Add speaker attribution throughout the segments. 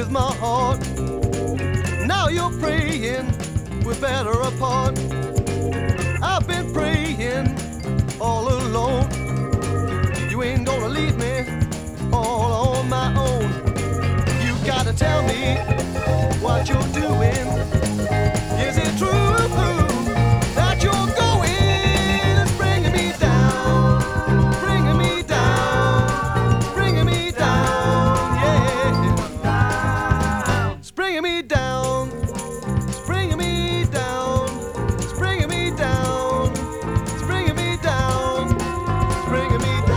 Speaker 1: with my heart. Now you're praying we're better apart. I've been praying all alone. You ain't gonna leave me all on my own. You gotta tell me what you're doing. Is it true that you're going? It's bringing me down, bringing me down, bringing me down, yeah. It's bringing me down, it's bringing me down, it's bringing me down, it's bringing me down, it's bringing me down.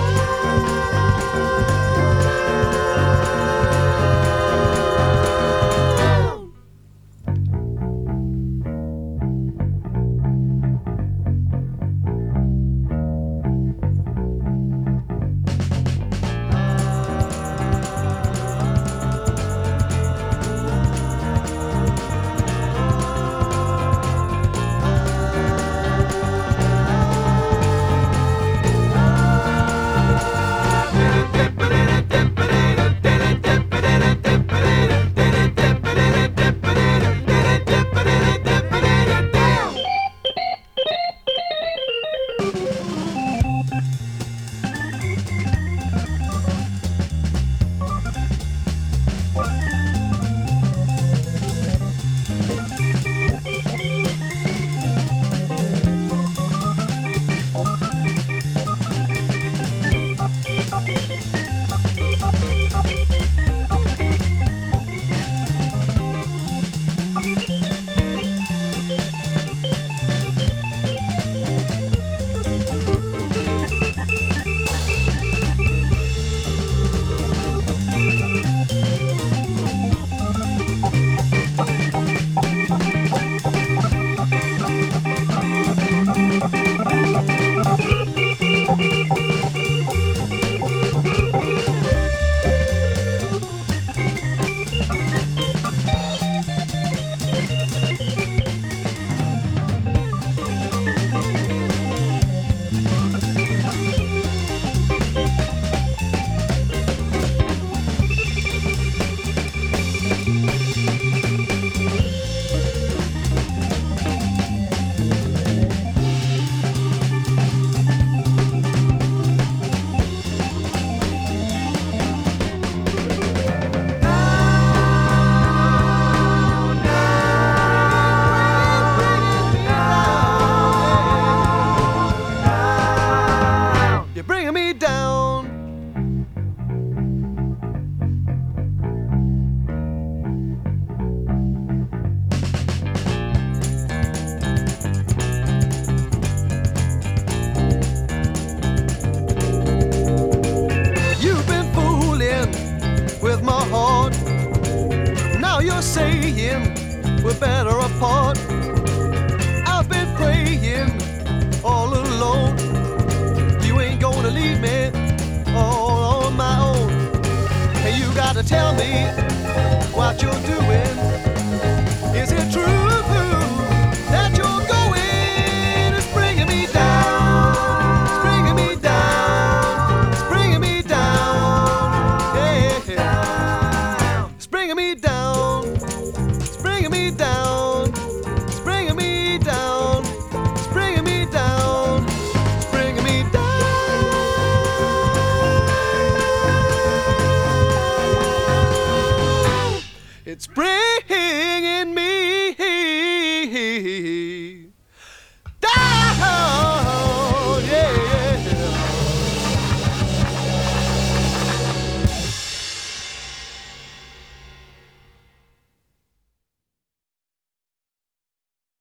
Speaker 1: You're bringing me down. You've been fooling with my heart. Now you're saying we're better apart. I've been praying all alone. You ain't gonna leave me all on my own. And you gotta tell me what you're doing.